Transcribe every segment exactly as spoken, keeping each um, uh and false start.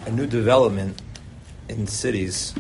a new development in cities,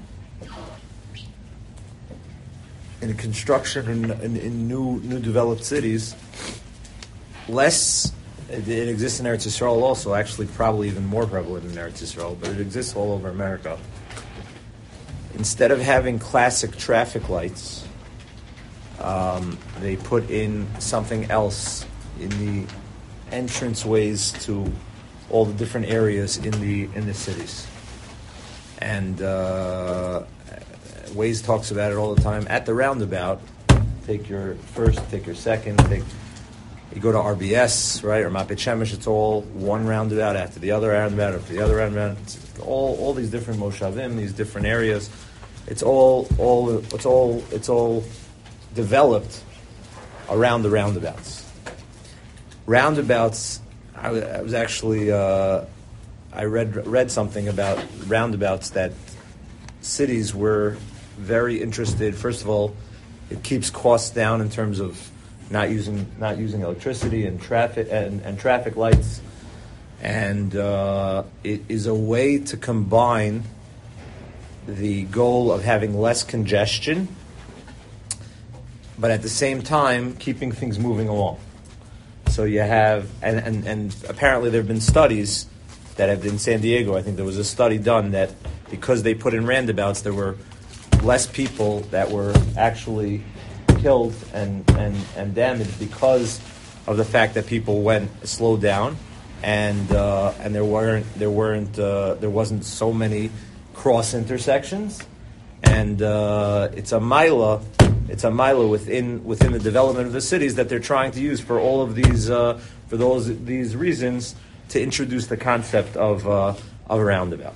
in construction in, in, in new new developed cities, less, it, it exists in Eretz Yisrael also, actually probably even more prevalent in Eretz Yisrael, but it exists all over America. Instead of having classic traffic lights, um, they put in something else in the entranceways to all the different areas in the in the cities. And uh, Waze talks about it all the time. At the roundabout, take your first, take your second, take you go to R B S, right, or Mapet Shemesh, it's all one roundabout after the other roundabout after the other roundabout. It's all all these different moshavim, these different areas. It's all all it's all it's all developed around the roundabouts. Roundabouts. I was, I was actually uh, I read read something about roundabouts that cities were very interested. First of all, it keeps costs down in terms of not using not using electricity and traffic and, and traffic lights, and uh, it is a way to combine the goal of having less congestion, but at the same time keeping things moving along. So you have, and, and, and apparently there have been studies that have been in San Diego. I think there was a study done that because they put in roundabouts, there were less people that were actually killed and, and, and damaged because of the fact that people went slowed down, and uh, and there weren't there weren't uh, there wasn't so many cross intersections, and uh, it's a mila. It's a mila within within the development of the cities that they're trying to use for all of these uh, for those these reasons to introduce the concept of uh, of a roundabout.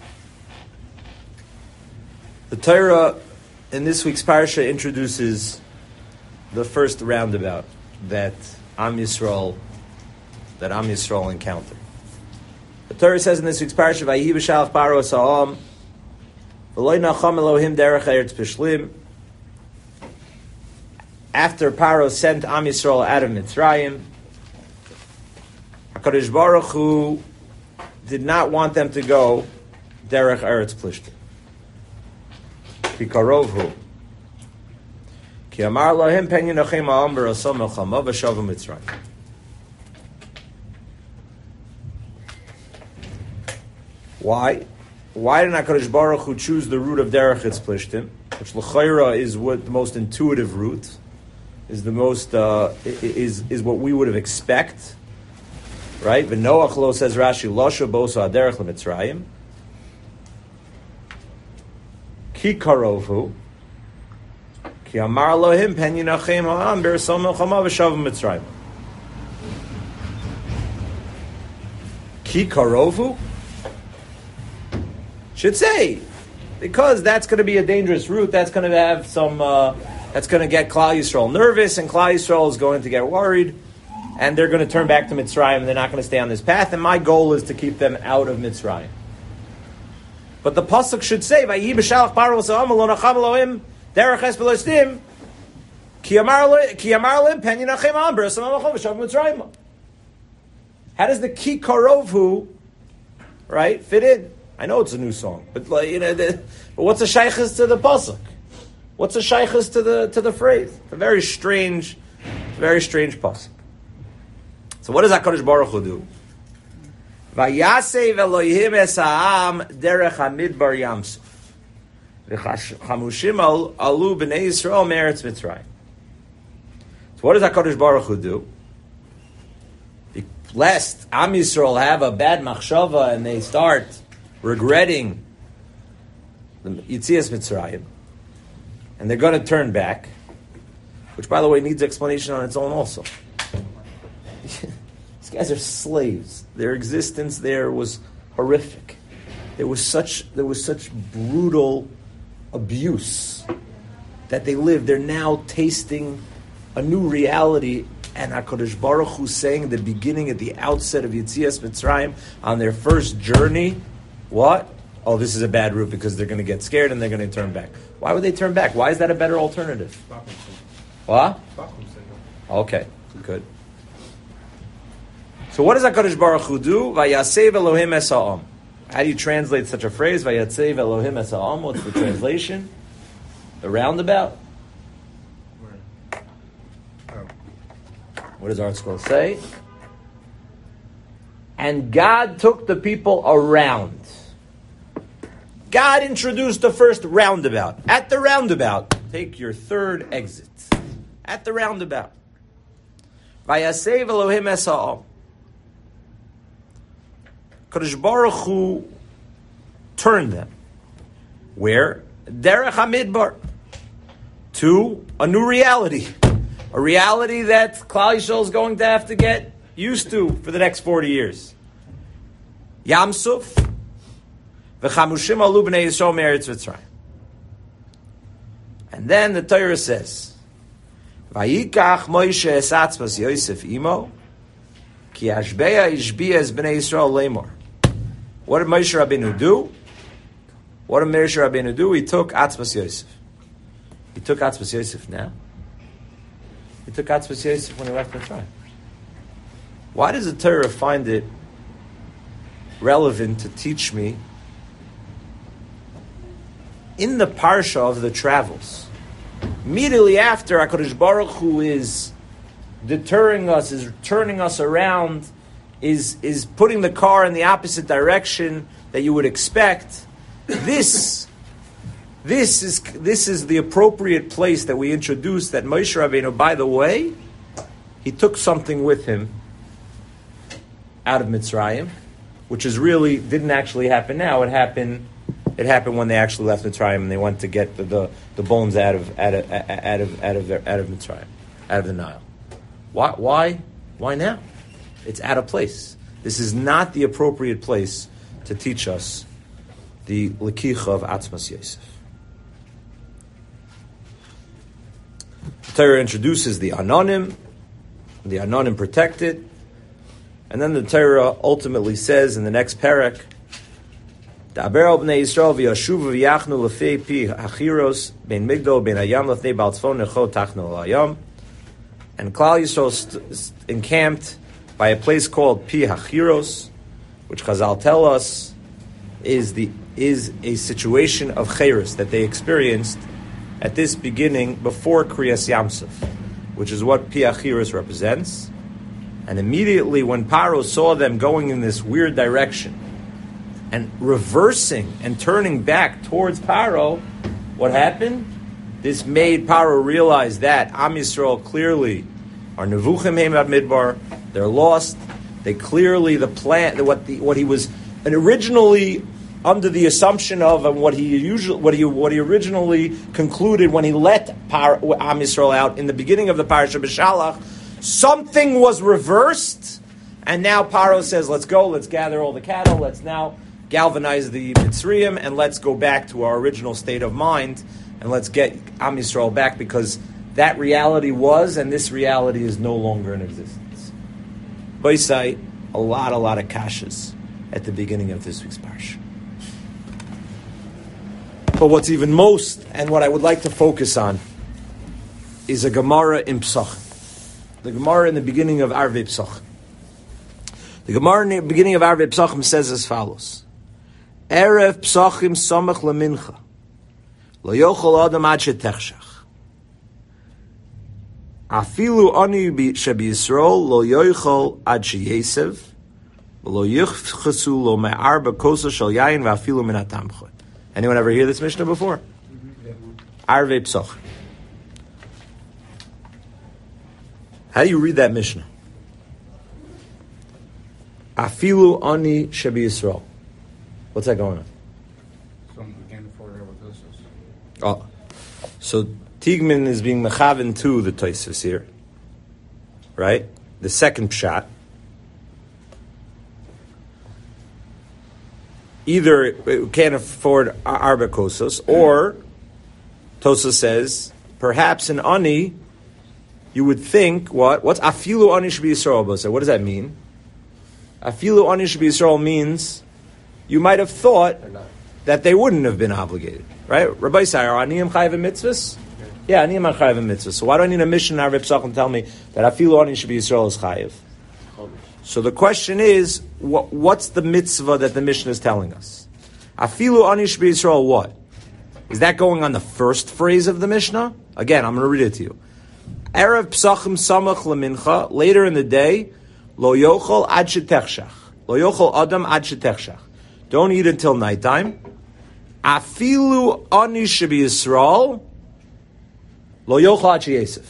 The Torah in this week's parsha introduces the first roundabout that Am Yisrael that Am Yisrael encountered. The Torah says in this week's parsha, "Vayihi b'shalach paro sa'am v'lo nacham Elohim derech eretz pishlim." After Paro sent Am Yisrael out of Mitzrayim, HaKadosh Baruch Hu did not want them to go derech eretz plishtim. Ki karov hu. Ki amar lahim pen yinachem ha'am b'rasom melchama v'shavu Mitzrayim. Why? Why did HaKadosh Baruch Hu choose the route of derech eretz plishtim, which l'chayra is what the most intuitive route? Is the most uh, is is what we would have expect, right? V'noach lo, says Rashi, losha bosa aderech leMitzrayim. Ki karovu, ki amar Elohim pen yinachem ha'am b'rasom melchama v'shavu Mitzrayim. Ki karovu should say, because that's going to be a dangerous route. That's going to have some. Uh, That's going to get Klal Yisrael nervous, and Klal Yisrael is going to get worried, and they're going to turn back to Mitzrayim, and they're not going to stay on this path, and my goal is to keep them out of Mitzrayim. But the Pasuk should say, Vayihi b'shalach paro sa'am v'lo nacham Elohim derech eretz plishtim ki amar lehim pen yinachem ha'am b'rasom melchama v'shavu Mitzrayim. How does the ki karovhu, right, fit in? I know it's a new song, but like, you know, the, but what's the shaykhis to the Pasuk? What's the shaykhus to the to the phrase? A very strange, very strange pasuk. So what does HaKadosh Baruch Hu do? Vayasev Elohim es ha'am derech hamidbar yamsuf v'chamushim alu b'nei Yisrael me'eretz Mitzrayim. So what does HaKadosh Baruch Hu do? Lest Am Yisrael have a bad machshava and they start regretting the Yitzias Mitzrayim, and they're going to turn back, which, by the way, needs explanation on its own also. These guys are slaves. Their existence there was horrific. There was such there was such brutal abuse that they lived. They're now tasting a new reality, and HaKadosh Baruch Hu saying at the beginning, at the outset of Yitzias Mitzrayim, on their first journey, what? Oh, this is a bad route because they're going to get scared and they're going to turn back. Why would they turn back? Why is that a better alternative? What? Okay, good. So what does HaKadosh Baruch Hu do? Vayasev Elohim es ha'am. How do you translate such a phrase? Vayatsev Elohim es ha'am. What's the translation? The roundabout. What does our scroll say? And God took the people around. God introduced the first roundabout. At the roundabout, take your third exit. At the roundabout. Vayasev Elohim es ha'am. Kadosh Baruch Hu turned them. Where? Derech HaMidbar. To a new reality. A reality that Klal Yisrael is going to have to get used to for the next forty years. Yam Suf. V'chamushim alu b'nei Yisrael me'eretz Mitzrayim. And then the Torah says, Vayikach Moshe es atzmas Yosef imo, ki ashbeya ishbiya es b'nei Yisrael lemor. What did Moshe Rabbeinu do? What did Moshe Rabbeinu do? He took atzmas Yosef. He took atzmas Yosef now. He took atzmas Yosef when he left Mitzrayim. Why does the Torah find it relevant to teach me in the parsha of the travels, immediately after HaKadosh Baruch Hu is deterring us, is turning us around, is is putting the car in the opposite direction that you would expect, this this is this is the appropriate place that we introduce that Moshe Rabbeinu, by the way, he took something with him out of Mitzrayim, which is really didn't actually happen now. It happened. It happened when they actually left Mitzrayim and they went to get the, the, the bones out of out of out of out of their, out of Mitzrayim, out of the Nile. Why why why now? It's out of place. This is not the appropriate place to teach us the Lekicha of Atzmas Yosef. The Torah introduces the Anonim, the Anonim protected, and then the Torah ultimately says in the next parak, Da'aber al bnei Yisrael v'yashuvu v'yachnu l'fei pi hachiros ben migdol ben hayam l'fnei bal tzfon necho tachnu l'hayam. And Klal Yisrael st- encamped by a place called Pi Hachiros, which Chazal tell us is the is a situation of Cheres that they experienced at this beginning before Kriyas Yamsuf, which is what Pi Hachiros represents. And immediately when Paro saw them going in this weird direction and reversing and turning back towards Paro, what happened? This made Paro realize that Am Yisrael clearly are Nevuchim Heim Ad Midbar. They're lost. They clearly the plan what the what he was originally under the assumption of and what he usually what he what he originally concluded when he let Par, Am Yisrael out in the beginning of the parasha B'Shalach. Something was reversed, and now Paro says, "Let's go. Let's gather all the cattle. Let's now galvanize the Mitzrayim, and let's go back to our original state of mind, and let's get Am Yisrael back because that reality was, and this reality is no longer in existence." Boisai, a lot, a lot of kashas at the beginning of this week's parsha. But what's even most, and what I would like to focus on, is a Gemara in Pesachim. The Gemara in the beginning of Arvei Pesachim. The Gemara in the beginning of Arvei Pesachim says as follows: Erev Pesachim samach lemincha, lo yochol adam ad shetechshach. Afilu ani shebi Yisrael lo yochol ad sheyesev, lo yichchasu lo me'arba kosa shel yayin va'afilu min hatamchot. Anyone ever hear this Mishnah before? Arvei Pesachim. How do you read that Mishnah? Afilu ani shebi Yisrael. What's that going on? Oh, so Tigman is being mechaven to the Tosfos here, right? The second pshat. Either it can't afford arba kosos, or Tosfos says perhaps an ani. You would think, what? What's afilu ani shebi Yisrael? So what does that mean? Afilu ani shebi Yisrael means you might have thought that they wouldn't have been obligated, right? Rabbi Say, are aniyim chayav mitzvahs? Yeah, aniyim chayav mitzvahs. So why do I need a mission in Arvei Pesachim tell me that afilu ani shebi Yisrael is chayav? So the question is, what, what's the mitzvah that the Mishnah is telling us? Afilu anish b'Yisrael, what? Is that going on the first phrase of the Mishnah? Again, I'm going to read it to you. Erev psachim samach lemincha, later in the day, lo yochol ad shetechshach. Lo yochol adam ad shetechshach. Don't eat until nighttime. Afilu anish b'Yisrael, lo yochol ad sheyesef.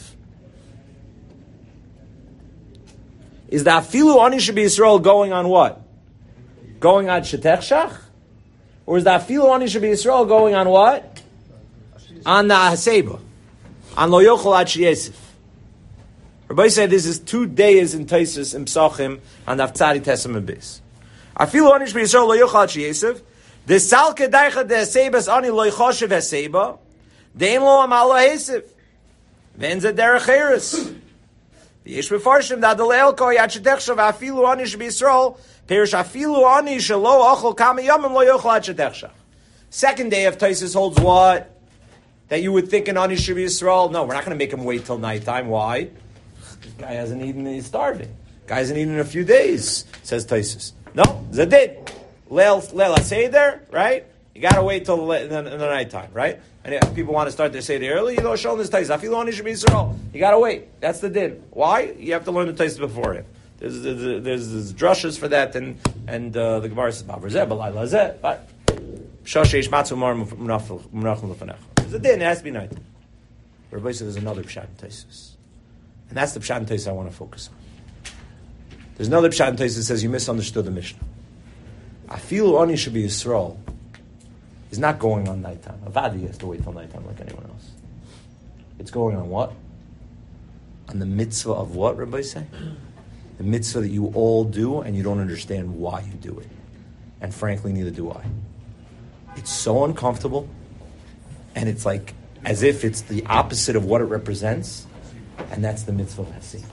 Is the afilu anish b'Yisrael going on what? Going on shetechshach? Or is the afilu anish b'Yisrael going on what? On the haseba. On lo yochol ad sheyesef. Rabbi said this is two days in Taisus and Psachim and Avtzari Tesam and Bis. Afilu anish b'Yisrael lo yochol ad sheyesef. The salke daicha de hasebas ani lo ychoshev haseba. Dein lo amal lo hesef. Venza derech eres. The Yesh Mefarshim that the Leil Ko Yad Shetechshav Afilu Anish B'Yisrael Perish Afilu Anish Lo Achol Kama Yomim Lo Yochel Yad Shetechshav. Second day of Taisus holds what? That you would think an Anish B'Yisrael. No, we're not going to make him wait till nighttime. Why? This guy hasn't eaten, he's starving. Guy hasn't eaten in a few days, says Taisus. No, Zadid. Leil Leil Seder, right? You got to wait till the, in the, in the nighttime, right? And if people want to start their Seder early, you don't show them this Taisus. Afilu Anish B'Yisrael. You got to wait. That's the din. Why? You have to learn the Taisus beforehand. There's, there's, there's, there's drushes for that, and and uh, the Gemara says, "Ba'arzeh, b'layla zeh." But shasheish matzu mar munachim lefanecha. There's a din. It has to be night. Rabbi says there's another pshat in Taisus, and that's the pshat in Taisus I want to focus on. There's another pshat in Taisus that says you misunderstood the Mishnah. Afilu Anish B'Yisrael is not going on nighttime. Avadi has to wait till nighttime like anyone else. It's going on what? On the mitzvah of what, Rabbi say? The mitzvah that you all do and you don't understand why you do it. And frankly, neither do I. It's so uncomfortable, and it's like as if it's the opposite of what it represents, and that's the mitzvah of Haseba.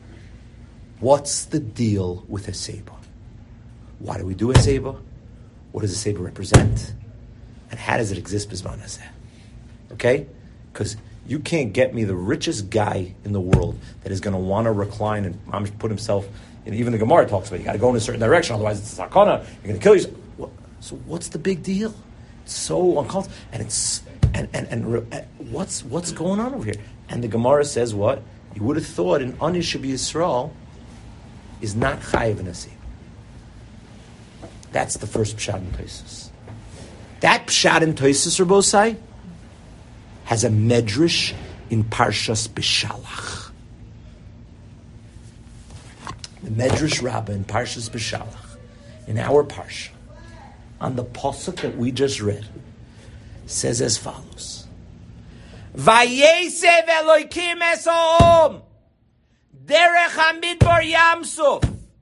What's the deal with Haseba? Why do we do Haseba? What does Haseba represent? And how does it exist Bizman Hazeh? Okay? Because you can't get me the richest guy in the world that is going to want to recline and put himself, and even the Gemara talks about, you got to go in a certain direction, otherwise it's a sakana, you're going to kill yourself. So what's the big deal? It's so uncomfortable. And it's, and, and, and, and what's what's going on over here? And the Gemara says what? You would have thought an Anish Yisrael is not chayiv in Haseba. That's the first pshat in Taisus. That pshat in Taisus, Rabbosai, has a medrash in Parshas B'Shalach. The medrash rabbah in Parshas B'Shalach, in our parsha, on the pasuk that we just read, says as follows: Vayesev Elokim es ha'om derech hamidbar Yamsuf.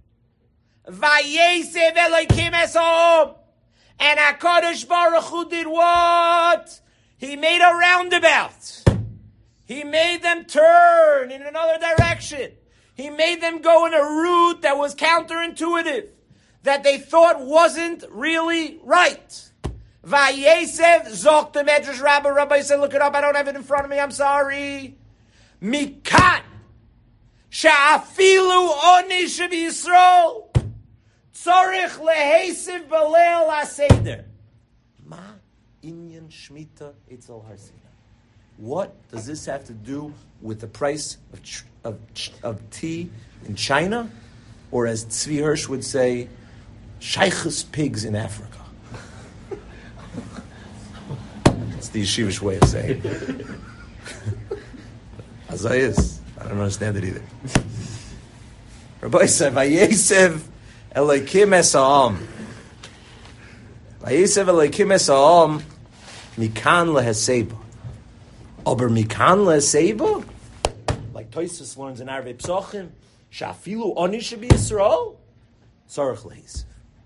Vayesev Elokim es ha'om. And HaKadosh Baruch Hu did what? He made a roundabout. He made them turn in another direction. He made them go in a route that was counterintuitive, that they thought wasn't really right. Vayesev Zok, the Medrash Rabbah. Rabbi said, look it up, I don't have it in front of me, I'm sorry. Mikan Sha'afilu Oni Sheb'Yisrael Tzorich lehesiv b'leil haseder. Ma inyan shmita etzel har Sinai. What does this have to do with the price of, of, of tea in China? Or as Tzvi Hirsch would say, shaykhus pigs in Africa. That's the yeshivish way of saying it. As I is. I don't understand it either. Rabbi said, Vayesev Elokim es ha'om. Vayesev Elokim es ha'om mikan leheseba. Aber mikan leheseba? Like Tosfos learns in Arvei Psochim, Shafilu Anish B'Yisrael? Tzarech lehesev.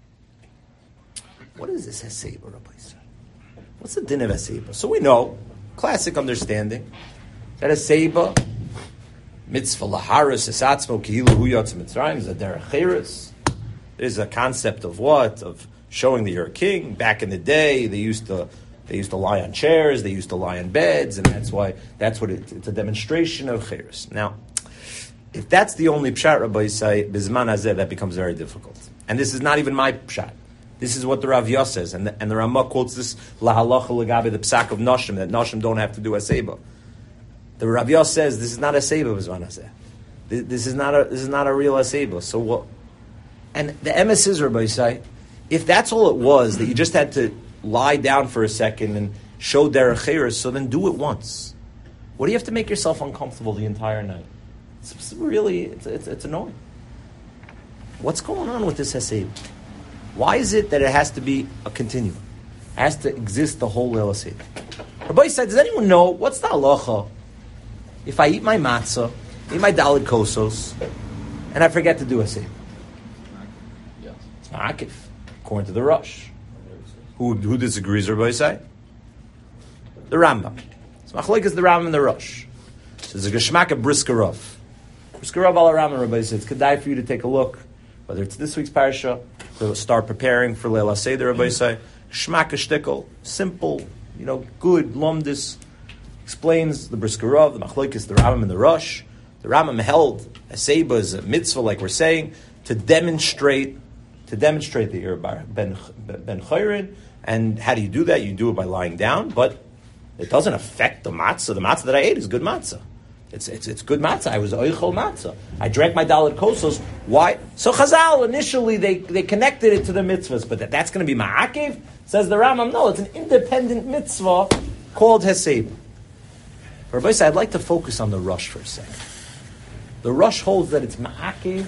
What is this Heseba, Rabbi said? What's the din of Heseba? So we know, classic understanding, that Heseba, mitzvah laharis esatzmo kihilu hu yotz mitzrayim, is a derech cheres. There's a concept of what? Of showing that you're a king. Back in the day, they used to they used to lie on chairs, they used to lie on beds, and that's why that's what it, it's a demonstration of cheres. Now, If that's the only pshat, Rabbi Yisai, Bizman Hazeh, that becomes very difficult. And this is not even my pshat. This is what the Rav Yos says. And the, and the Ramah quotes this, Lahalacha Lagabe, the psak of Noshim, that Noshim don't have to do a Seba. The Rav Yos says, this is not a Seba, Bizman Hazeh. This, this is not a this is not a real Seba. So what? And the emes is, Rabbi Yisai, if that's all it was, that you just had to lie down for a second and show derech cheres, so then do it once. What do you have to make yourself uncomfortable the entire night? It's really, it's, it's, it's annoying. What's going on with this Hesed? Why is it that it has to be a continuum? It has to exist the whole Leil Hesed. Rabbi said, does anyone know, what's the halacha if I eat my matzah, eat my daled kosos, and I forget to do Hesed? Yes. It's ma'akif, according to the Rosh. Who, who disagrees, Rabbi say? The Rambam. It's machlokes the Rambam and the Rosh. So there's a geshmak of Briskerov. Briskerov al Rambam, Rabbi said, it's kedai for you to take a look, whether it's this week's parasha, to start preparing for Leil HaSeder, Rabbi say. Shmak shtickle, simple, you know, good, lomdis, explains the Briskerov, the machlokes, the Rambam and the Rosh. The Rambam held a seba is a mitzvah, like we're saying, to demonstrate, to demonstrate that you're ben ben chayrin. And how do you do that? You do it by lying down, but it doesn't affect the matzah. The matzah that I ate is good matzah. It's it's it's good matzah. I was oichel matzah. I drank my daled kosos. Why? So Chazal initially they, they connected it to the mitzvahs, but that, that's going to be ma'akev. Says the Rambam, no, it's an independent mitzvah called hesed. Rabbi said, I'd like to focus on the Rosh for a second. The Rosh holds that it's ma'akev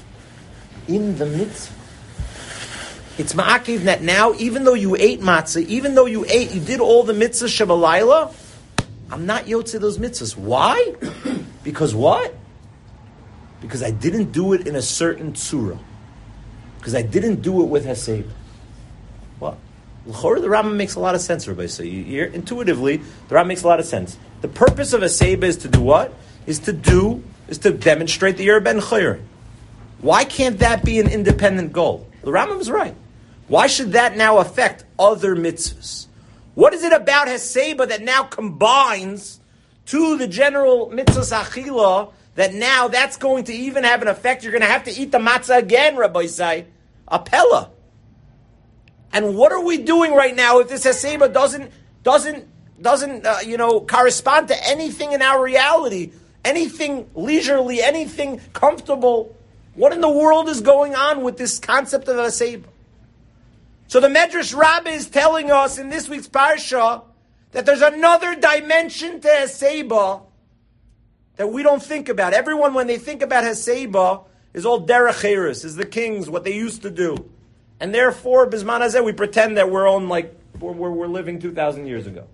in the mitzvah. It's ma'akev that now, even though you ate matzah, even though you ate, you did all the mitzvahs Shabbalayla, I'm not yotze those mitzvahs. Why? Because what? Because I didn't do it in a certain tzura. Because I didn't do it with hesed. What? L'chorah, the Rambam makes a lot of sense, Rabbi. So you hear intuitively, the Rambam makes a lot of sense. The purpose of a seba is to do what? Is to do, is to demonstrate that you're a ben chayrin. Why can't that be an independent goal? The Rambam is right. Why should that now affect other mitzvahs? What is it about Heseba that now combines to the general mitzvahs achila that now that's going to even have an effect? You're going to have to eat the matzah again, Rabbi Say, a pella. And what are we doing right now if this Heseba doesn't doesn't doesn't uh, you know correspond to anything in our reality, anything leisurely, anything comfortable? What in the world is going on with this concept of Heseba? So the Medrash Rabbah is telling us in this week's parsha that there's another dimension to Heseba that we don't think about. Everyone, when they think about Heseba, is all derech cheres, is the kings, what they used to do. And therefore, Bizman Hazeh, we pretend that we're on like, we're, we're living two thousand years ago.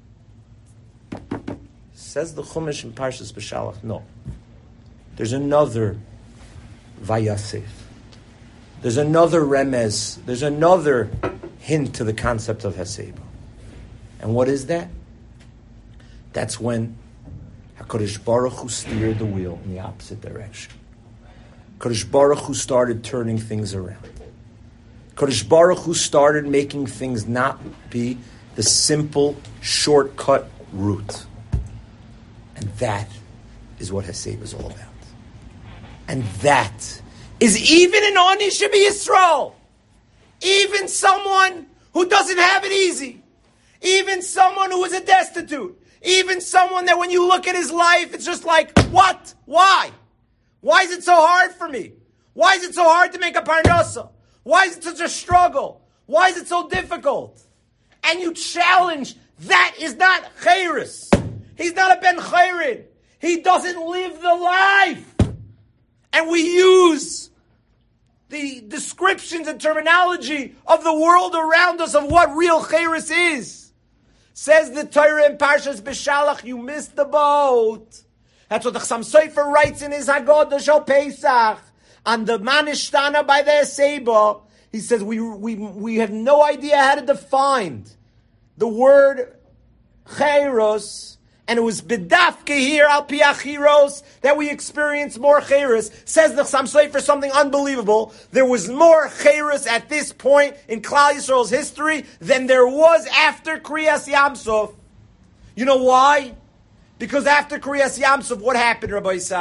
Says the Chumash in Parshas Beshalach, no. There's another Vayasef. There's another remez. There's another hint to the concept of Heseba. And what is that? That's when HaKadosh Baruch Hu steered the wheel in the opposite direction. HaKadosh Baruch Hu started turning things around. HaKadosh Baruch Hu started making things not be the simple, shortcut route. And that is what Heseba is all about. And that is even an Oni Shebi Yisrael. Even someone who doesn't have it easy. Even someone who is a destitute. Even someone that when you look at his life, it's just like, what? Why? Why is it so hard for me? Why is it so hard to make a parnasa? Why is it such a struggle? Why is it so difficult? And you challenge, that is not chayris. He's not a ben chayrin. He doesn't live the life. And we use the descriptions and terminology of the world around us of what real chayris is. Says the Torah in Parshas Beshalach, you missed the boat. That's what the Chassam Sofer writes in his Haggadah Shel Pesach. On the Manishtana by the Heseba, he says we, we, we have no idea how to define the word chayros. And it was bedafke here, al piachiros, that we experience more chayris. Says the Chassam Sofer something unbelievable. There was more chayris at this point in Klal Yisrael's history than there was after Kriyas Yamsuf. You know why? Because after Kriyas Yamsuf, what happened, Rabbi Yisai?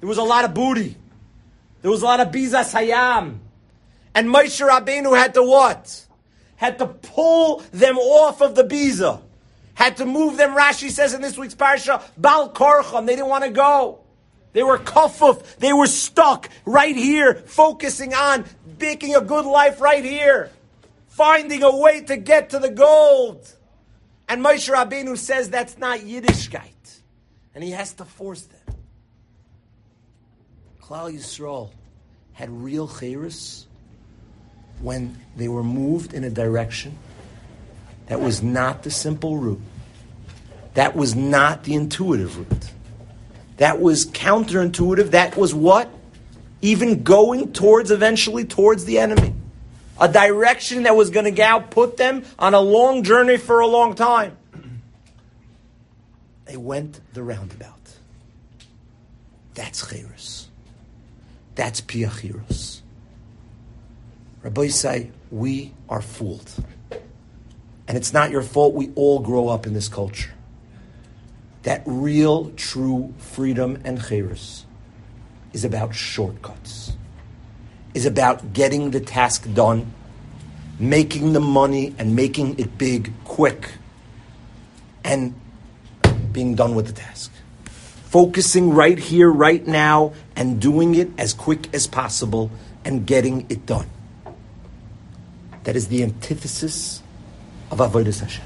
There was a lot of booty. There was a lot of bizas hayam. And Moshe Rabbeinu had to what? Had to pull them off of the biza. Had to move them, Rashi says in this week's parsha, Bal Korcham. They didn't want to go. They were kafuf. They were stuck right here, focusing on making a good life right here. Finding a way to get to the gold. And Moshe Rabbeinu says that's not Yiddishkeit. And he has to force them. Klal Yisrael had real chayrus when they were moved in a direction that was not the simple route. That was not the intuitive route. That was counterintuitive. That was what? Even going towards, eventually, towards the enemy. A direction that was going to put them on a long journey for a long time. They went the roundabout. That's chayrus. That's piachiros. Rabbi say, we are fooled. And it's not your fault. We all grow up in this culture. That real, true freedom and chayrus is about shortcuts. Is about getting the task done, making the money and making it big, quick, and being done with the task. Focusing right here, right now, and doing it as quick as possible and getting it done. That is the antithesis of Avodas Hashem.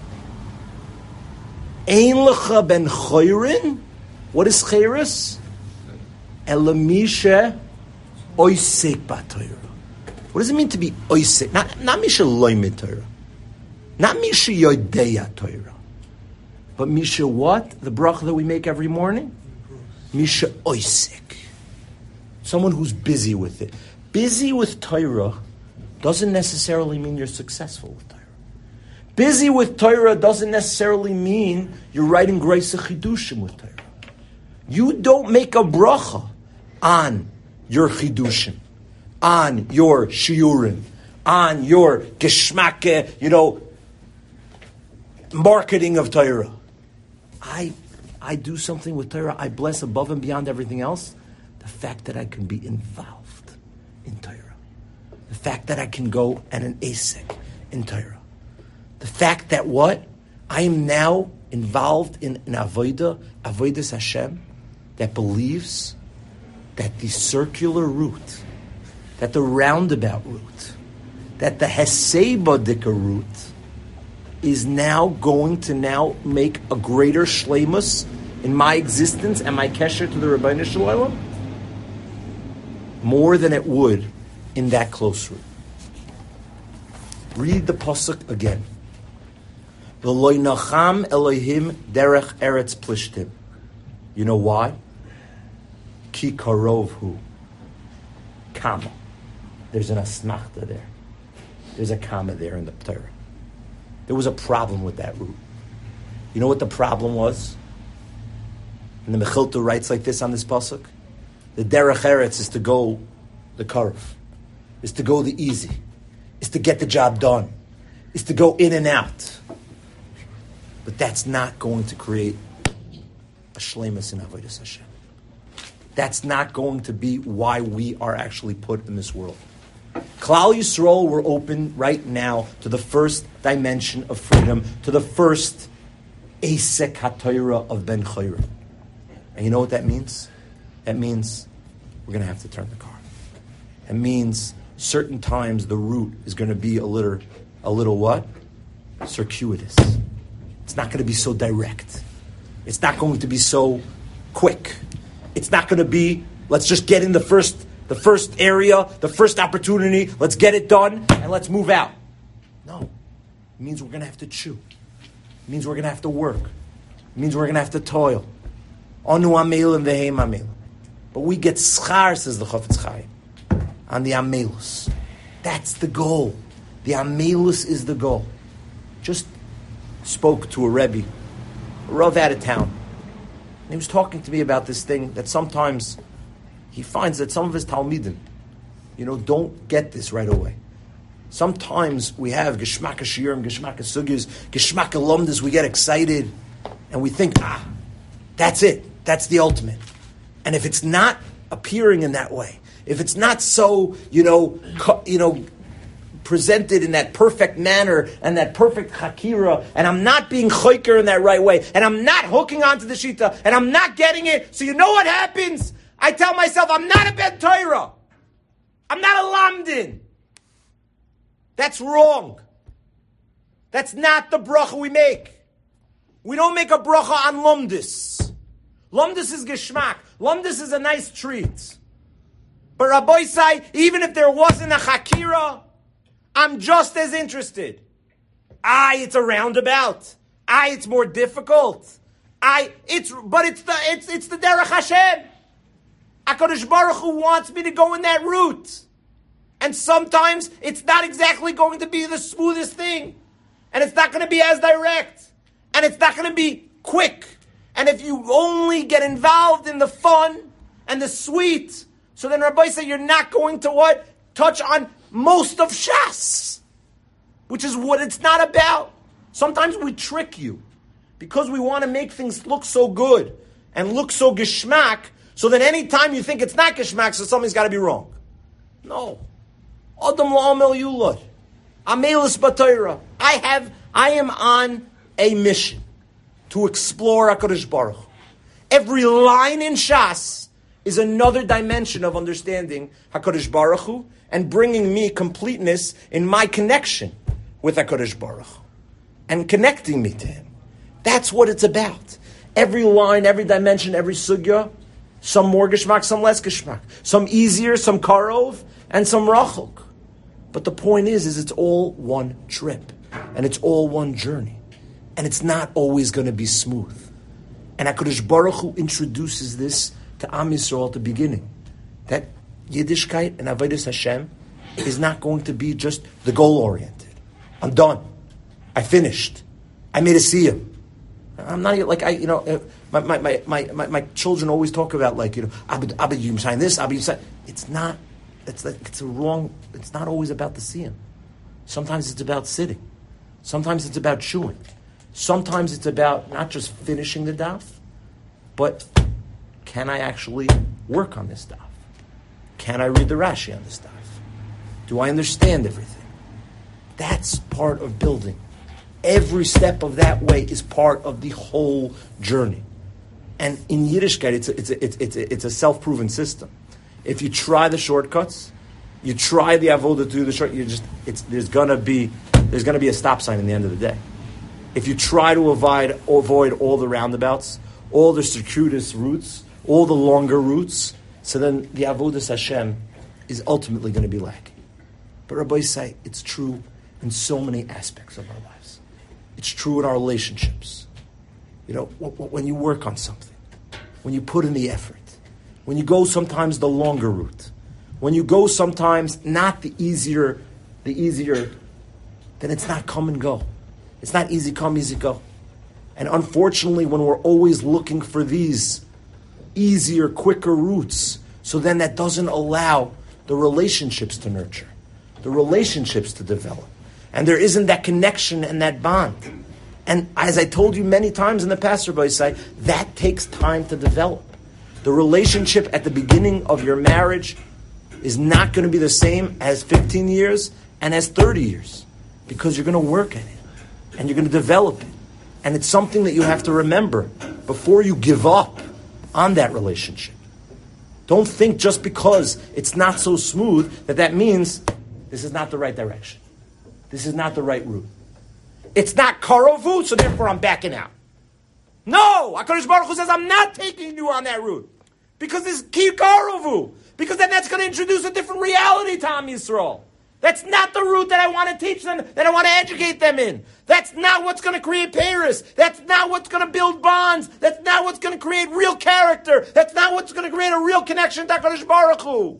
Ein lecha ben chayrin. What is chayrus? Elamisha oisek b'Torah. What does it mean to be oisek? Not not misha loymid Torah, not misha yodeya Torah, but misha what? The bracha that we make every morning. Misha oisek. Someone who's busy with it. Busy with Torah doesn't necessarily mean you're successful with Torah. Busy with Torah doesn't necessarily mean you're writing Greisa Chidushim with Torah. You don't make a bracha on your Chidushim, on your Shiurim, on your Geschmacke, you know, marketing of Torah. I, I do something with Torah. I bless above and beyond everything else the fact that I can be involved in Torah. The fact that I can go and an asek in Torah. The fact that what? I am now involved in an avodah, avodas Hashem, that believes that the circular route, that the roundabout route, that the hesebadika route is now going to now make a greater shleimus in my existence and my kesher to the Rebbeinu Shalom more than it would in that close route. Read the pasuk again. V'lo nacham Elohim derech eretz plishtim. You know why? Ki karov hu. Kama. There's an asmachta there. There's a comma there in the Torah. There was a problem with that route. You know what the problem was? And the Mechilta writes like this on this pasuk. The derech eretz is to go the karov, is to go the easy, is to get the job done, is to go in and out. But that's not going to create a shleimus in Avodas Hashem. That's not going to be why we are actually put in this world. Klal Yisrael were open right now to the first dimension of freedom, to the first Asek HaTorah of Ben Chayra. And you know what that means? That means we're going to have to turn the car. It means certain times the route is going to be a little, a little what? Circuitous. It's not going to be so direct. It's not going to be so quick. It's not going to be, let's just get in the first, the first area, the first opportunity, let's get it done, and let's move out. No. It means we're going to have to chew. It means we're going to have to work. It means we're going to have to toil. Anu amelim veheim amelim. But we get schar, says the Chafetz Chaim, on the amelus. That's the goal. The amelus is the goal. Just spoke to a Rebbe, a Rav out of town. And he was talking to me about this thing that sometimes he finds that some of his Talmidim, you know, don't get this right away. Sometimes we have Geshmak HaShiurim, Geshmak HaSugis, Geshmak HaLomdas, we get excited, and we think, ah, that's it. That's the ultimate. And if it's not appearing in that way, if it's not so, you know, co- you know, presented in that perfect manner and that perfect chakira, and I'm not being choiker in that right way, and I'm not hooking onto the shita, and I'm not getting it, so you know what happens? I tell myself, I'm not a Ben Torah. I'm not a lamdin. That's wrong. That's not the bracha we make. We don't make a bracha on lumdis. Lumdis is geschmack. Lumdis is a nice treat. But Rabbi say, even if there wasn't a chakira, I'm just as interested. Aye, it's a roundabout. Aye, it's more difficult. Aye, it's but it's the it's it's the derech Hashem. HaKadosh Baruch Hu wants me to go in that route. And sometimes it's not exactly going to be the smoothest thing. And it's not going to be as direct. And it's not going to be quick. And if you only get involved in the fun and the sweet, so then Rabbi said you're not going to what? Touch on most of Shas. Which is what it's not about. Sometimes we trick you. Because we want to make things look so good and look so geschmack, so that any time you think it's not geschmack, so something's got to be wrong. No. Adam la'amel yulad. Amelis b'Torah. I have, I am on a mission to explore HaKadosh Baruch Hu. Every line in Shas is another dimension of understanding HaKadosh Baruch Hu and bringing me completeness in my connection with HaKadosh Baruch Hu and connecting me to Him. That's what it's about. Every line, every dimension, every sugya, some more geschmack, some less geschmack. Some easier, some karov, and some rachok. But the point is, is it's all one trip. And it's all one journey. And it's not always going to be smooth. And HaKadosh Baruch Hu introduces this to Am Yisrael at the beginning. That Yiddishkeit and Avodas Hashem is not going to be just the goal-oriented. I'm done. I finished. I made a siyum. I'm not like I, you know, my my, my, my, my, my children always talk about like, you know, Abba, Abba, you sign this, Abba, you sign. It's not. It's like it's a wrong. It's not always about the siyum. Sometimes it's about sitting. Sometimes it's about chewing. Sometimes it's about not just finishing the daf, but can I actually work on this daf? Can I read the Rashi on this daf? Do I understand everything? That's part of building. Every step of that way is part of the whole journey. And in Yiddishkeit, it's a, it's a, it's it's a, it's a self-proven system. If you try the shortcuts, you try the avodah to do the short, you just it's there's gonna be there's gonna be a stop sign in the end of the day. If you try to avoid avoid all the roundabouts, all the circuitous routes, all the longer routes, so then the avodas Hashem is ultimately going to be lacking. But Rabbi say it's true in so many aspects of our lives. It's true in our relationships. You know, when you work on something, when you put in the effort, when you go sometimes the longer route, when you go sometimes not the easier, the easier, then it's not come and go. It's not easy come, easy go. And unfortunately, when we're always looking for these easier, quicker routes, so then that doesn't allow the relationships to nurture, the relationships to develop. And there isn't that connection and that bond. And as I told you many times in the past, Rabbi Yisai, that takes time to develop. The relationship at the beginning of your marriage is not going to be the same as fifteen years and as thirty years. Because you're going to work at it. And you're going to develop it. And it's something that you have to remember before you give up on that relationship. Don't think just because it's not so smooth that that means this is not the right direction. This is not the right route. It's not karovu, so therefore I'm backing out. No! HaKadosh Baruch Hu says, I'm not taking you on that route. Because this is ki karovu. Because then that's going to introduce a different reality to Am Yisrael. That's not the route that I want to teach them, that I want to educate them in. That's not what's going to create Paris. That's not what's going to build bonds. That's not what's going to create real character. That's not what's going to create a real connection to HaKadosh Baruch Hu.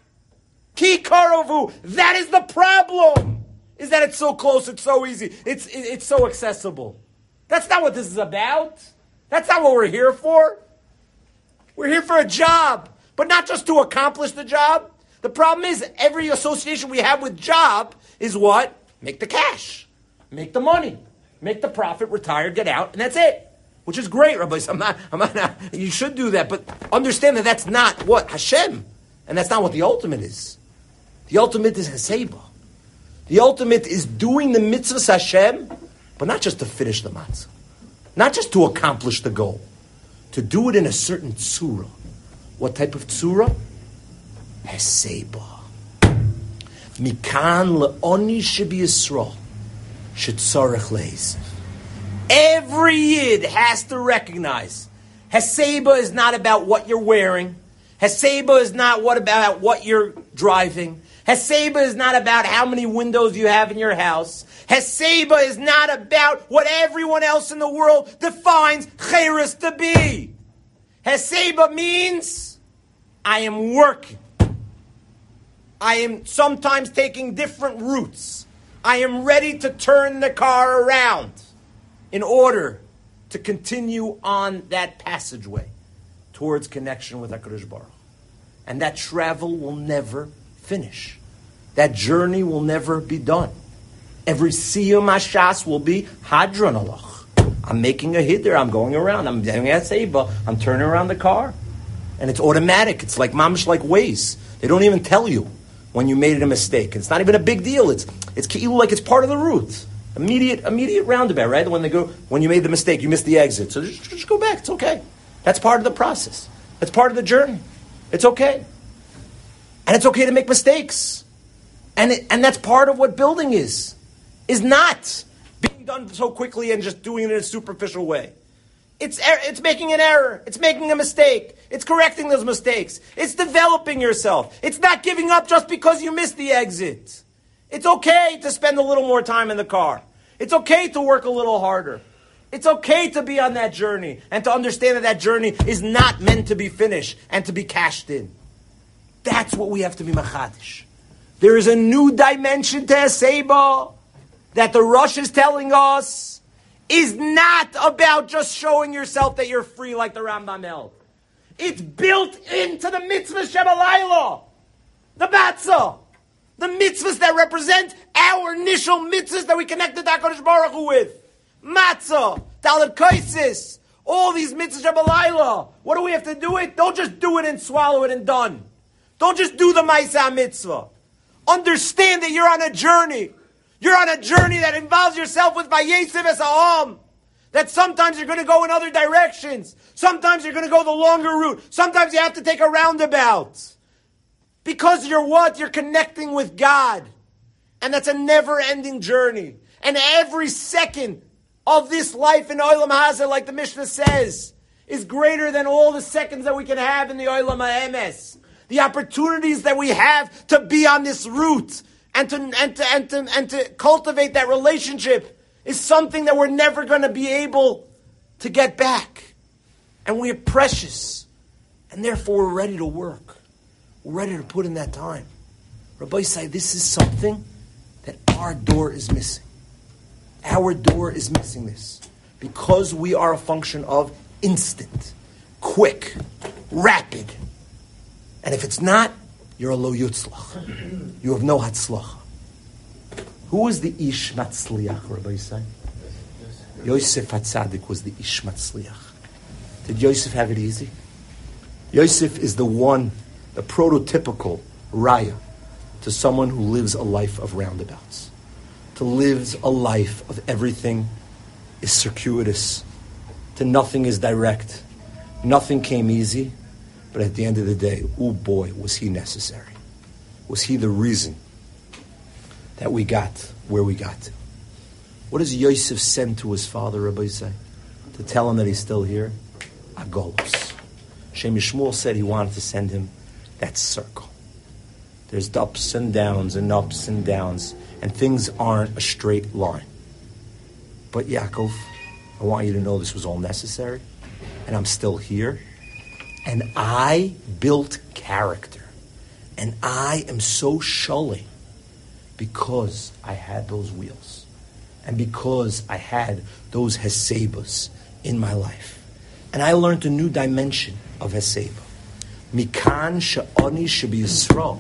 Ki karovu. That is the problem. Is that it's so close, it's so easy, it's it, it's so accessible. That's not what this is about. That's not what we're here for. We're here for a job, but not just to accomplish the job. The problem is every association we have with job is what? Make the cash, make the money, make the profit, retire, get out, and that's it. which is great, Rabbi. I'm not, I'm not, you should do that, but understand that that's not what Hashem, and that's not what the ultimate is. The ultimate is Heseba. The ultimate is doing the mitzvahs Hashem, but not just to finish the matzah, not just to accomplish the goal, to do it in a certain tzura. What type of tzura? Heseba. Mikan le'oni shebi Yisrael shetzarech le'esav. Every yid has to recognize Heseba is not about what you're wearing. Heseba is not what about what you're driving. Heseba is not about how many windows you have in your house. Heseba is not about what everyone else in the world defines Cheres to be. Heseba means I am working. I am sometimes taking different routes. I am ready to turn the car around in order to continue on that passageway towards connection with HaKadosh Baruch Hu. And that travel will never finish. That journey will never be done. Every siyum hashas will be hadron alach. I'm making a hiddur. I'm going around. I'm doing a seiba. I'm turning around the car. And it's automatic. It's like mamish like Waze. They don't even tell you when you made a mistake. It's not even a big deal. It's it's ki'ilu like it's part of the route. Immediate immediate roundabout, right? When they go, when you made the mistake, you missed the exit. So just, just go back. It's okay. That's part of the process. That's part of the journey. It's okay. And it's okay to make mistakes. And it, and that's part of what building is. Is not being done so quickly and just doing it in a superficial way. It's it's making an error. It's making a mistake. It's correcting those mistakes. It's developing yourself. It's not giving up just because you missed the exit. It's okay to spend a little more time in the car. It's okay to work a little harder. It's okay to be on that journey and to understand that that journey is not meant to be finished and to be cashed in. That's what we have to be machadish. There is a new dimension to Heseba that the Rosh is telling us is not about just showing yourself that you're free like the Rambam held. It's built into the mitzvah Shebalayla, the Matzah, the mitzvahs that represent our initial mitzvahs that we connected to HaKadosh Baruch Hu with. Matzah, Talit Kaisis, all these mitzvahs Shebalayla. What do we have to do it? Don't just do it and swallow it and done. Don't just do the Maisa mitzvah. Understand that you're on a journey. You're on a journey that involves yourself with Vayetzev es ha'am. That sometimes you're going to go in other directions. Sometimes you're going to go the longer route. Sometimes you have to take a roundabout. Because you're what? You're connecting with God. And that's a never-ending journey. And every second of this life in Olam Hazeh, like the Mishnah says, is greater than all the seconds that we can have in the Olam HaEmes. The opportunities that we have to be on this route and to and to and to and to cultivate that relationship is something that we're never going to be able to get back. And we're precious. And therefore we're ready to work. We're ready to put in that time. Rabbi say this is something that our door is missing. Our door is missing this. Because we are a function of instant, quick, rapid. And if it's not, you're a lo yutzlach. You have no hatzlach. Who was the ish matzliach, Rabbi Yisai? Yosef HaTzadik was the ish matzliach. Did Yosef have it easy? Yosef is the one, the prototypical raya to someone who lives a life of roundabouts. To lives a life of everything is circuitous. To nothing is direct. Nothing came easy. But at the end of the day, oh boy, was he necessary. Was he the reason that we got where we got to? What does Yosef send to his father, Rabbi say? To tell him that he's still here? Agolos. Shem Yishmuel said he wanted to send him that circle. There's ups and downs and ups and downs, and things aren't a straight line. But Yaakov, I want you to know this was all necessary, and I'm still here. And I built character. And I am so sholi because I had those wheels. And because I had those Hesebas in my life. And I learned a new dimension of Heseba. Mikan she'oni shebi Yisrael.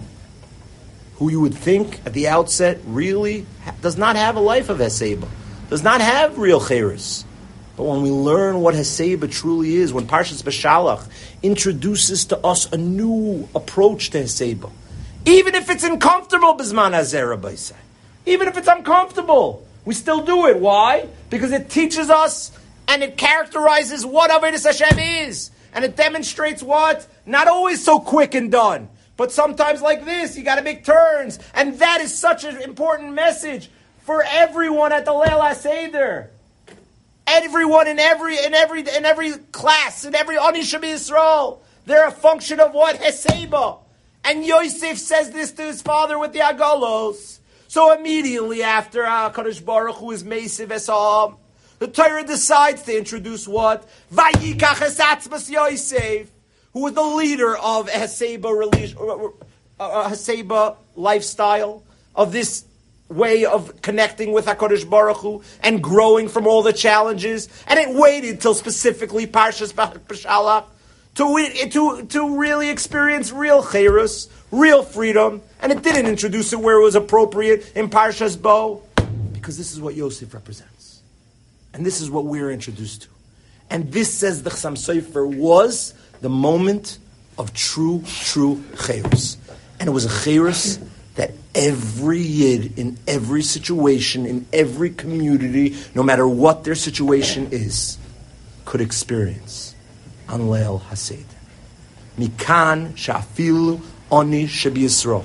Who you would think at the outset really ha- does not have a life of Heseba. Does not have real Cheres. But when we learn what Heseba truly is, when Parshas Beshalach introduces to us a new approach to Heseba, even if it's uncomfortable, Bizman Hazeh, Rabbi say, even if it's uncomfortable, we still do it. Why? Because it teaches us and it characterizes what Avodas Hashem is. And it demonstrates what? Not always so quick and done. But sometimes like this, you got to make turns. And that is such an important message for everyone at the Leil HaSeder. Everyone in every in every in every class, in every Ani Shemi Yisrael, they're a function of what? Heseba. And Yosef says this to his father with the Agalos. So immediately after HaKadosh Baruch Hu is Meisiv Esam, the Torah decides to introduce what? Vayikach es atzmas Yosef, who was the leader of Heseba, uh, Heseba lifestyle, of this way of connecting with HaKadosh Baruch Hu and growing from all the challenges. And it waited till specifically Parshas Beshalach to, to, to really experience real chayrus, real freedom. And it didn't introduce it where it was appropriate in Parshas Bo, because this is what Yosef represents. And this is what we're introduced to. And this, says the Chassam Sofer, was the moment of true, true chayrus. And it was a chayrus that every yid, in every situation, in every community, no matter what their situation is, could experience on Leil HaSeder. Mikan sha'afilu oni shebi Yisrael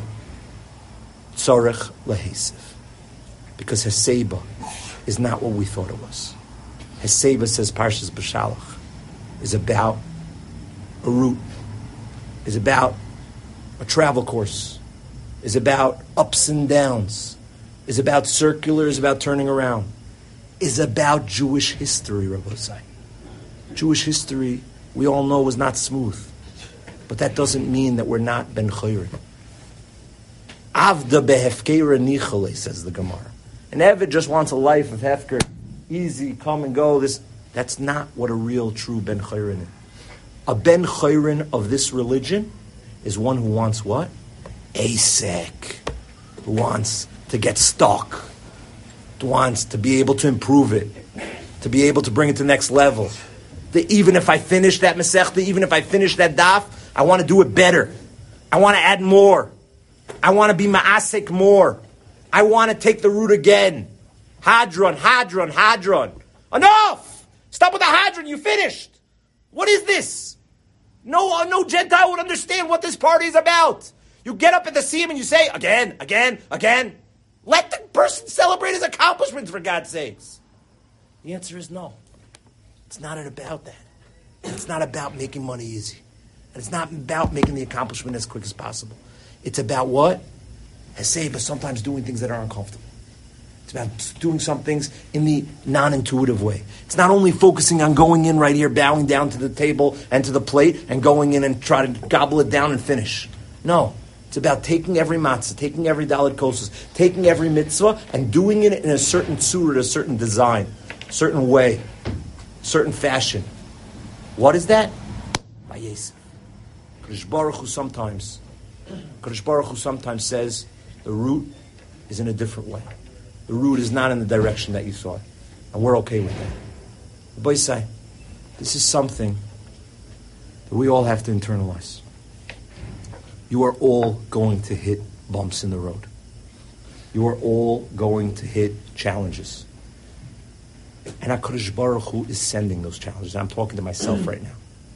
tzorech lehesiv. Because Heseba is not what we thought it was. Heseba, says Parshas Beshalach, is about a route, is about a travel course, is about ups and downs, is about circular, is about turning around, is about Jewish history, Rabbi Say. Jewish history, we all know, was not smooth. But that doesn't mean that we're not ben chayrin. Avda behefkeira nichale, says the Gemara. An Eved just wants a life of hefker, easy, come and go. This That's not what a real, true ben chayrin is. A ben chayrin of this religion is one who wants what? Asek, who wants to get stuck, who wants to be able to improve it, to be able to bring it to the next level. That even if I finish that Masechta, even if I finish that daf, I want to do it better. I want to add more. I want to be ma'asek more. I want to take the route again. Hadron, hadron, hadron. Enough! Stop with the hadron, you finished. What is this? No, no Gentile would understand what this party is about. You get up at the Siyum and you say, again, again, again. Let the person celebrate his accomplishments, for God's sakes. The answer is no. It's not about that. It's not about making money easy. And it's not about making the accomplishment as quick as possible. It's about what? Heseba, sometimes doing things that are uncomfortable. It's about doing some things in the non-intuitive way. It's not only focusing on going in right here, bowing down to the table and to the plate, and going in and try to gobble it down and finish. No. It's about taking every matzah, taking every dalet kosas, taking every mitzvah, and doing it in a certain tzura, a certain design, certain way, certain fashion. What is that? Vayesef. Kadosh Baruch Hu sometimes, Kadosh Baruch Hu sometimes says the route is in a different way. The route is not in the direction that you thought, and we're okay with that. The boys say, this is something that we all have to internalize. You are all going to hit bumps in the road. You are all going to hit challenges. And HaKadosh Baruch Hu is sending those challenges. I'm talking to myself right now.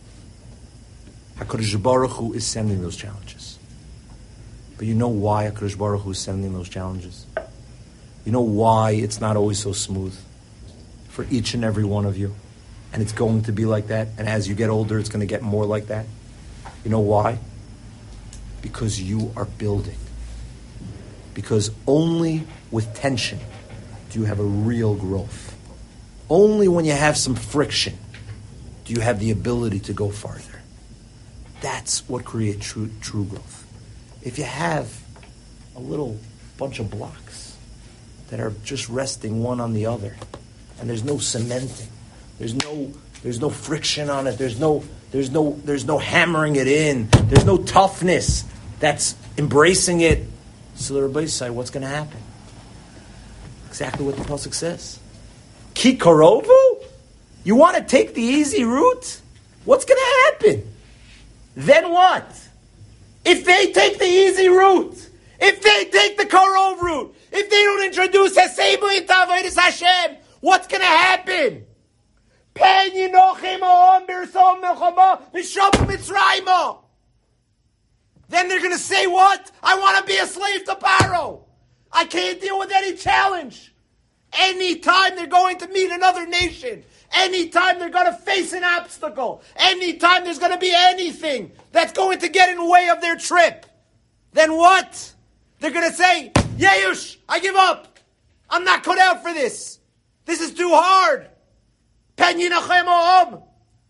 HaKadosh Baruch Hu is sending those challenges. But you know why HaKadosh Baruch Hu is sending those challenges? You know why it's not always so smooth for each and every one of you? And it's going to be like that. And as you get older, it's going to get more like that. You know why? Because you are building. Because only with tension do you have a real growth. Only when you have some friction do you have the ability to go farther. That's what creates true, true growth. If you have a little bunch of blocks that are just resting one on the other, and there's no cementing, there's no there's no friction on it, there's no there's no there's no hammering it in, there's no toughness that's embracing it. So the Rebbe say, what's going to happen? Exactly what the pasuk says. Ki karovu You want to take the easy route? What's going to happen? Then what? If they take the easy route, if they take the Karov route, if they don't introduce Heseibu into Avodas Hashem, what's going to happen? Pen Yinochim Ohom Birsom Melchama Mishav Mitzrayim. Then they're going to say what? I want to be a slave to Paro. I can't deal with any challenge. Anytime they're going to meet another nation, anytime they're going to face an obstacle, anytime there's going to be anything that's going to get in the way of their trip, then what? They're going to say, Yeyush, I give up. I'm not cut out for this. This is too hard. Pen Yinachem Ohom.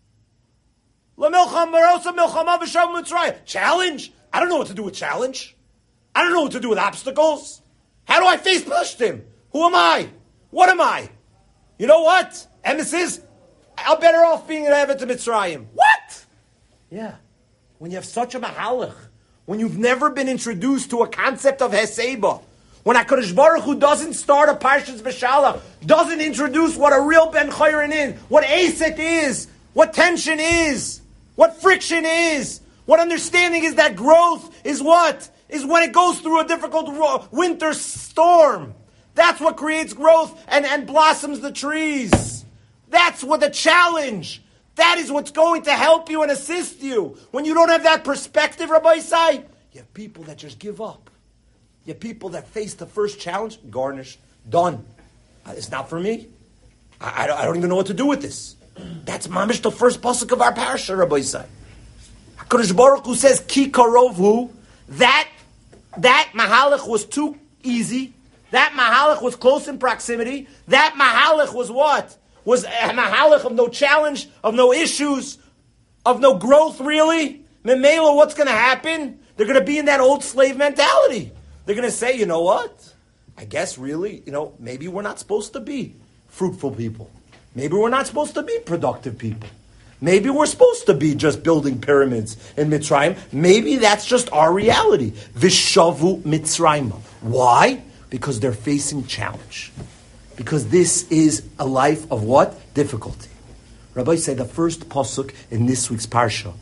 Challenge? I don't know what to do with challenge. I don't know what to do with obstacles. How do I face Plishtim? Who am I? What am I? You know what? Emesis, I'm better off being an Eved to Mitzrayim. What? Yeah. When you have such a mahalach, when you've never been introduced to a concept of Heseba, when HaKadosh Baruch Hu doesn't start a Parshas Beshalach, doesn't introduce what a real Ben Chayrin is, what Asik is, what tension is, what friction is, what understanding is that growth is what? Is when it goes through a difficult winter storm. That's what creates growth and, and blossoms the trees. That's what the challenge. That is what's going to help you and assist you. When you don't have that perspective, Rabbi Isai, you have people that just give up. You have people that face the first challenge, garnished, done. Uh, it's not for me. I, I, don't, I don't even know what to do with this. That's mamish the first pasuk of our parasha, Rabbi Isai. HaKadosh Baruch Hu says, Ki karovhu. That, that mahalach was too easy. That mahalach was close in proximity. That mahalach was what? Was a mahalach of no challenge, of no issues, of no growth, really. Memela, what's going to happen? They're going to be in that old slave mentality. They're going to say, you know what? I guess really, you know, maybe we're not supposed to be fruitful people. Maybe we're not supposed to be productive people. Maybe we're supposed to be just building pyramids in Mitzrayim. Maybe that's just our reality. Vishavu Mitzrayim. Why? Because they're facing challenge. Because this is a life of what? Difficulty. Rabbi say the first pasuk in this week's parsha.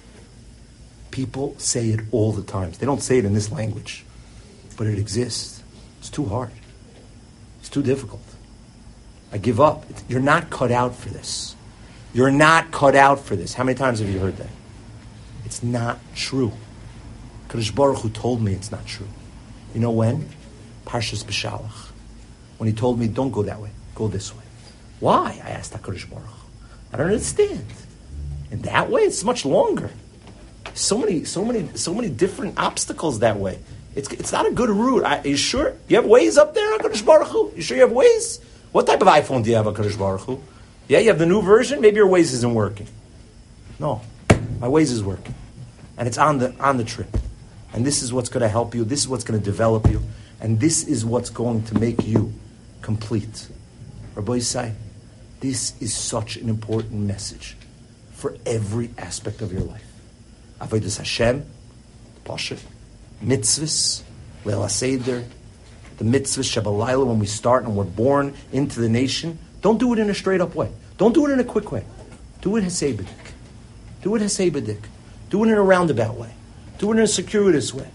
People say it all the time. They don't say it in this language, but it exists. It's too hard. It's too difficult. I give up. You're not cut out for this. You're not cut out for this. How many times have you heard that? It's not true. Kadosh Baruch Hu told me it's not true. You know when? Parshas Beshalach. When he told me, don't go that way, go this way. Why? I asked HaKadosh Baruch Hu. I don't understand. In that way, it's much longer. So many, so many, so many different obstacles that way. It's it's not a good route. I, are you sure? You have Waze up there, HaKadosh Baruch Hu? You sure you have Waze? What type of iPhone do you have, HaKadosh Baruch Hu? Yeah, you have the new version? Maybe your Waze isn't working. No, my Waze is working. And it's on the on the trip. And this is what's going to help you. This is what's going to develop you. And this is what's going to make you complete. Rabbi Yisai, this is such an important message for every aspect of your life. Avodas Hashem, Pasha, mitzvahs, Leil HaSeder, the mitzvahs, Shabbalayla, when we start and we're born into the nation. Don't do it in a straight up way. Don't do it in a quick way. Do it Hesebedik. Do it Hesebedik. Do it in a roundabout way. Do it in a circuitous way.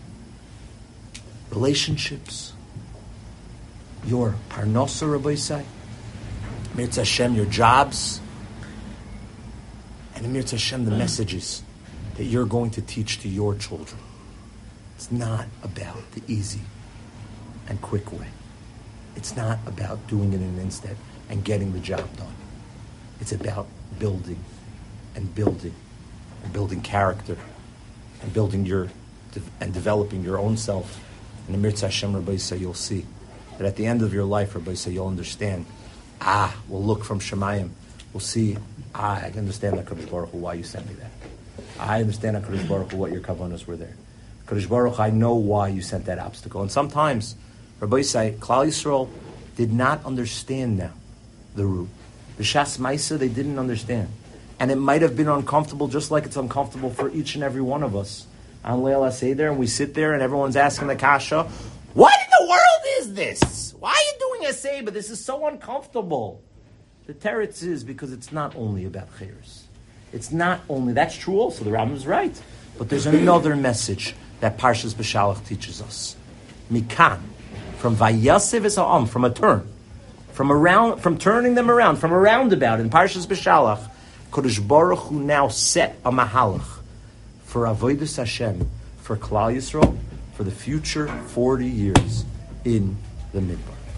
Relationships, your parnasa, Rabbi Yisai, Mirz Hashem, your jobs, and Mirz Hashem, the messages that you're going to teach to your children. It's not about the easy and quick way. It's not about doing it in an instant and getting the job done. It's about building and building and building character and building your and developing your own self. And the Mirz Hashem, Rabbi Yisai, you'll see that at the end of your life, Rabbi Yisai, you'll understand. Ah, we'll look from Shemayim. We'll see. Ah, I can understand that Kadosh Baruch Hu, why you sent me that. I understand that Kadosh Baruch Hu, what your kavanos were there. Kadosh Baruch Hu, I know why you sent that obstacle. And sometimes, Rabbi Yisai, Klal Yisrael did not understand now the route. The Shas Maisa, they didn't understand. And it might have been uncomfortable, just like it's uncomfortable for each and every one of us. On Leil HaSeder, and we sit there and everyone's asking the kasha, what in the world is this? Why are you doing a Seder? This is so uncomfortable. The teretz is because it's not only about chayers. It's not only, that's true also, the Rambam is right. But there's another message that Parshas B'Shalach teaches us. Mikan, from Vayasev es ha'am, from a turn, from around, from turning them around, from a roundabout in Parshas B'Shalach, Kodesh Baruch Hu now set a mahalach for Avodas Hashem, for Klal Yisrael, for the future forty years in the Midbar.